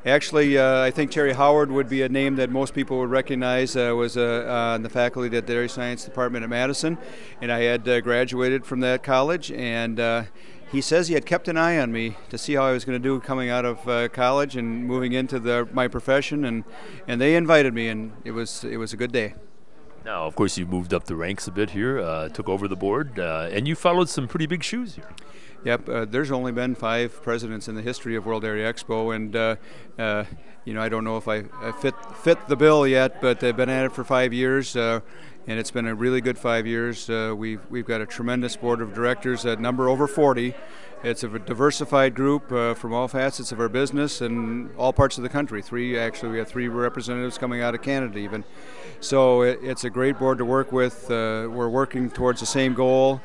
Actually, I think Terry Howard would be a name that most people would recognize. Was on the faculty at the Dairy Science Department at Madison, and I had graduated from that college. And he says he had kept an eye on me to see how I was going to do coming out of college and moving into my profession. And they invited me, and it was a good day. Now, of course, you moved up the ranks a bit here, took over the board, and you followed some pretty big shoes here. Yep, there's only been 5 presidents in the history of World Dairy Expo, and I don't know if I fit the bill yet, but I've been at it for 5 years, and it's been a really good 5 years. We've got a tremendous board of directors that number over 40. It's a diversified group from all facets of our business and all parts of the country. We have 3 representatives coming out of Canada even. So it's a great board to work with. We're working towards the same goal,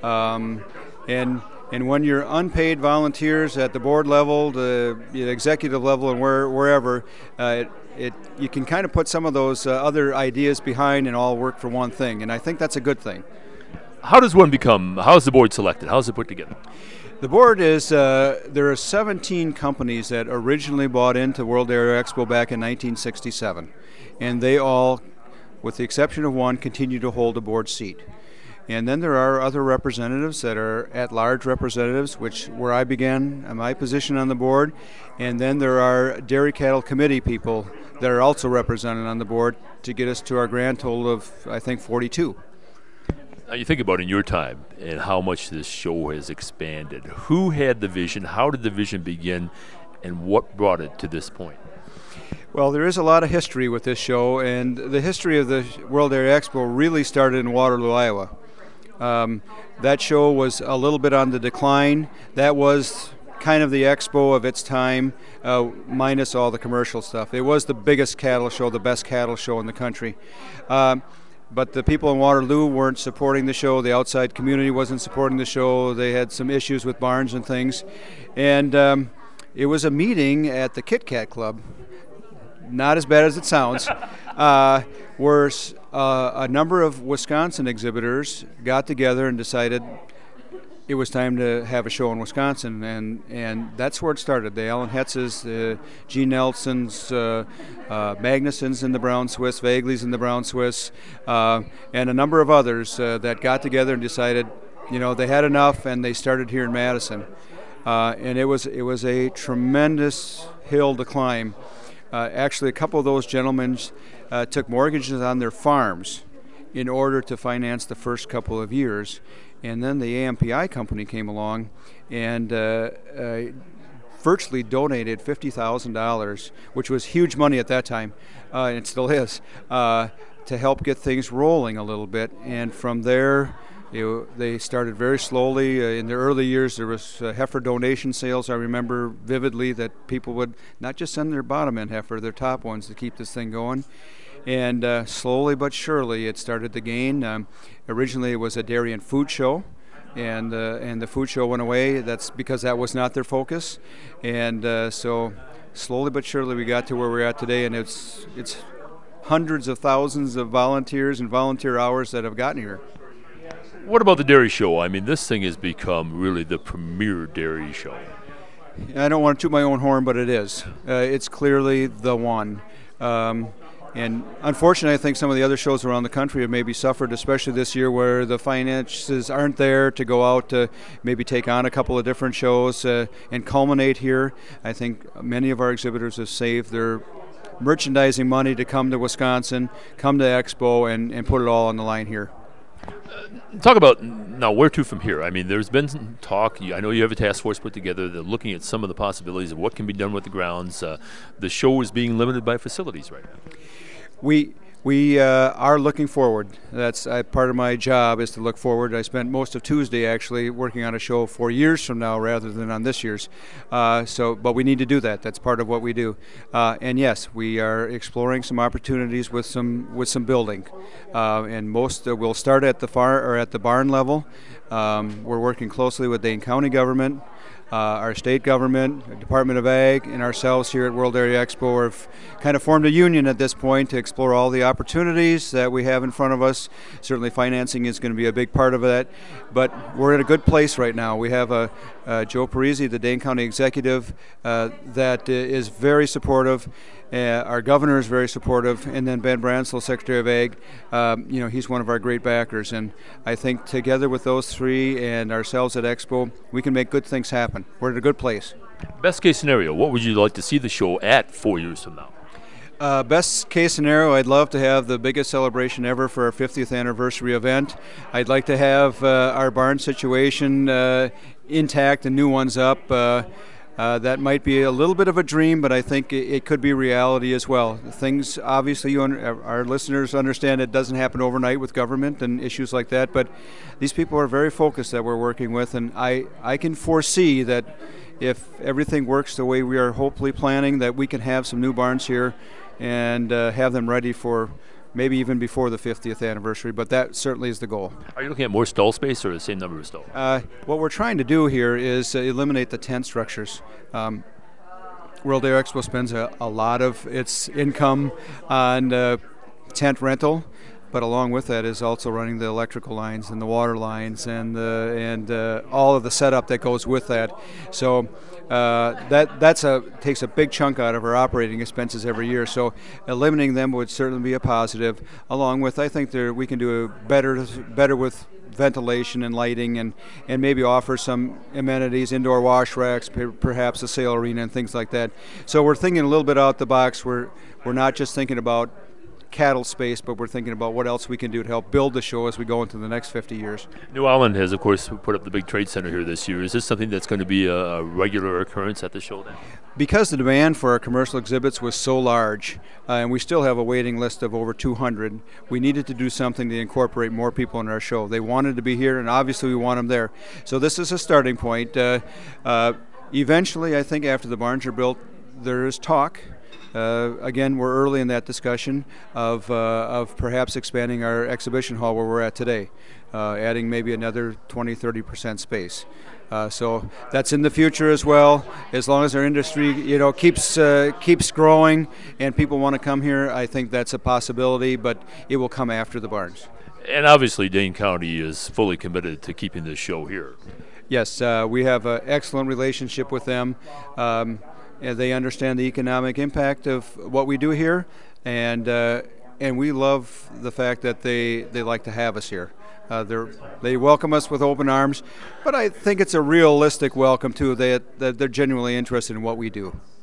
and when you're unpaid volunteers at the board level, the executive level, and wherever, you can kind of put some of those other ideas behind and all work for one thing. And I think that's a good thing. How is the board selected? How is it put together? The board is, there are 17 companies that originally bought into World Dairy Expo back in 1967. And they all, with the exception of one, continue to hold a board seat. And then there are other representatives that are at-large representatives, where I began my position on the board. And then there are dairy cattle committee people that are also represented on the board to get us to our grand total of, I think, 42. Now you think about in your time and how much this show has expanded. Who had the vision? How did the vision begin? And what brought it to this point? Well, there is a lot of history with this show, and the history of the World Dairy Expo really started in Waterloo, Iowa. That show was a little bit on the decline. That was kind of the expo of its time, minus all the commercial stuff. It was the biggest cattle show, the best cattle show in the country. But the people in Waterloo weren't supporting the show. The outside community wasn't supporting the show. They had some issues with barns and things. And it was a meeting at the Kit Kat Club, not as bad as it sounds, where a number of Wisconsin exhibitors got together and decided it was time to have a show in Wisconsin, and that's where it started. The Alan Hetzes, the Gene Nelsons, Magnussons in the Brown Swiss, Vagley's in the Brown Swiss, and a number of others that got together and decided, they had enough, and they started here in Madison. And it was a tremendous hill to climb. Actually, a couple of those gentlemen took mortgages on their farms in order to finance the first couple of years. And then the AMPI company came along and virtually donated $50,000, which was huge money at that time, and it still is, to help get things rolling a little bit. And from there, they started very slowly. In the early years, there was heifer donation sales. I remember vividly that people would not just send their bottom end heifer, their top ones, to keep this thing going. And slowly but surely, it started to gain. Originally, it was a dairy and food show, and the food show went away. That's because that was not their focus. And so slowly but surely, we got to where we're at today, and it's hundreds of thousands of volunteers and volunteer hours that have gotten here. What about the dairy show? I mean, this thing has become really the premier dairy show. I don't want to toot my own horn, but it is. It's clearly the one. And unfortunately, I think some of the other shows around the country have maybe suffered, especially this year where the finances aren't there to go out to maybe take on a couple of different shows and culminate here. I think many of our exhibitors have saved their merchandising money to come to Wisconsin, come to Expo, and put it all on the line here. Talk about now where to from here. I mean, there's been some talk. I know you have a task force put together. They're looking at some of the possibilities of what can be done with the grounds. The show is being limited by facilities right now. We are looking forward. That's part of my job is to look forward. I spent most of Tuesday actually working on a show 4 years from now rather than on this year's. But we need to do that. That's part of what we do. And yes, we are exploring some opportunities with some building. And most will start at the barn level. We're working closely with Dane County government. Our state government, Department of Ag, and ourselves here at World Area Expo have kind of formed a union at this point to explore all the opportunities that we have in front of us. Certainly financing is going to be a big part of that, but we're in a good place right now. We have Joe Parisi, the Dane County Executive, that is very supportive. Our governor is very supportive, and then Ben Bransel, Secretary of Ag, he's one of our great backers, and I think together with those three and ourselves at Expo, we can make good things happen. We're in a good place. Best case scenario, what would you like to see the show at 4 years from now? Best case scenario, I'd love to have the biggest celebration ever for our 50th anniversary event. I'd like to have our barn situation intact and new ones up. That might be a little bit of a dream, but I think it could be reality as well. Things, obviously, our listeners understand it doesn't happen overnight with government and issues like that, but these people are very focused that we're working with, and I can foresee that if everything works the way we are hopefully planning, that we can have some new barns here and have them ready for maybe even before the 50th anniversary, but that certainly is the goal. Are you looking at more stall space or the same number of stalls? What we're trying to do here is eliminate the tent structures. World Air Expo spends a lot of its income on tent rental, but along with that is also running the electrical lines and the water lines and all of the setup that goes with that. So that takes a big chunk out of our operating expenses every year. So eliminating them would certainly be a positive. Along with, I think we can do better with ventilation and lighting, and maybe offer some amenities, indoor wash racks, perhaps a sale arena and things like that. So we're thinking a little bit out the box. We're not just thinking about cattle space, but we're thinking about what else we can do to help build the show as we go into the next 50 years. New Holland has, of course, put up the big trade center here this year. Is this something that's going to be a regular occurrence at the show then? Because the demand for our commercial exhibits was so large, and we still have a waiting list of over 200, we needed to do something to incorporate more people in our show. They wanted to be here, and obviously we want them there. So this is a starting point. Eventually, I think after the barns are built, there is talk. Again, we're early in that discussion of perhaps expanding our exhibition hall where we're at today, adding maybe another 20-30% space. So that's in the future as well. As long as our industry, keeps growing and people want to come here, I think that's a possibility, but it will come after the barns. And obviously, Dane County is fully committed to keeping this show here. Yes, we have an excellent relationship with them. They understand the economic impact of what we do here, and we love the fact that they like to have us here. They welcome us with open arms, but I think it's a realistic welcome too. That they're genuinely interested in what we do.